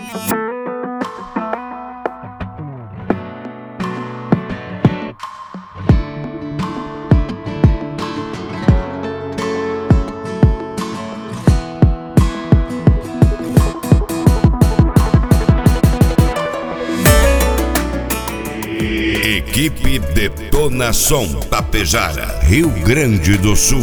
Equipe Detona Som Tapejara, Rio Grande do Sul.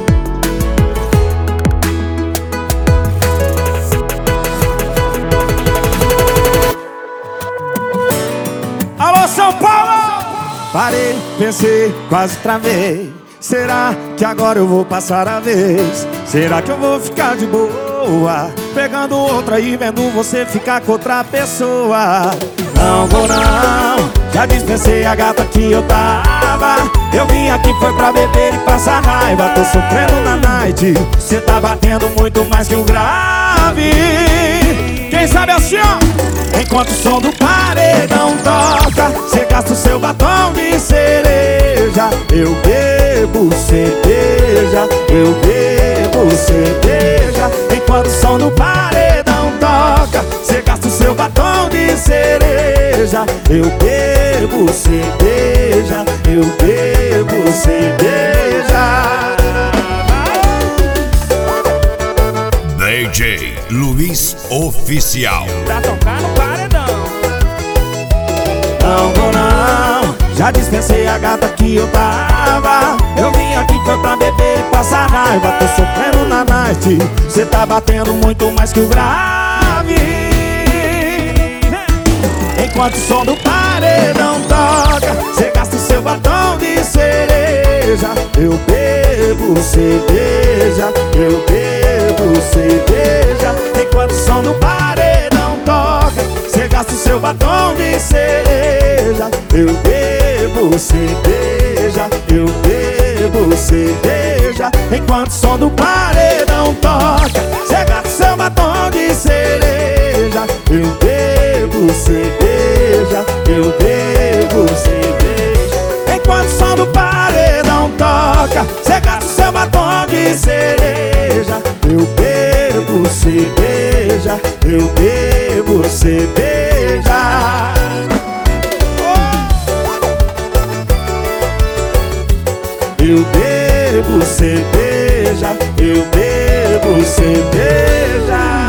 Alô, São Paulo! Parei, pensei, quase travei. Será que agora eu vou passar a vez? Será que eu vou ficar de boa, pegando outra e vendo você ficar com outra pessoa? Não vou não, já dispensei a gata que eu tava. Eu vim aqui foi pra beber e passar raiva. Tô sofrendo na night, cê tá batendo muito mais que o grave. Quem sabe assim, ó, enquanto o som do paredão toca, cê gasta o seu batom de cereja. Eu bebo cerveja, eu bebo cerveja. Enquanto o som do paredão toca, cê gasta o seu batom de cereja. Eu bebo cerveja, eu bebo cerveja. DJ Luiz Oficial. Pra tocar no paredão. Não vou não, já dispensei a gata que eu tava. Eu vim aqui foi pra beber e passar raiva. Tô sofrendo na night, cê tá batendo muito mais que o grave. Enquanto o som do paredão toca, cê gasta o seu batom de cereja. Eu bebo cerveja, eu bebo cerveja. Enquanto o som do paredão toca, cê gasta o seu batom de cereja. Eu bebo cerveja, eu bebo cerveja. Enquanto o som do paredão toca, cê gasta o seu batom de cereja. Eu bebo cerveja, eu bebo cerveja. Enquanto o som do paredão toca, cê gasta o seu batom de cereja. Eu bebo cerveja, eu bebo cerveja. Eu bebo cerveja, eu bebo cerveja.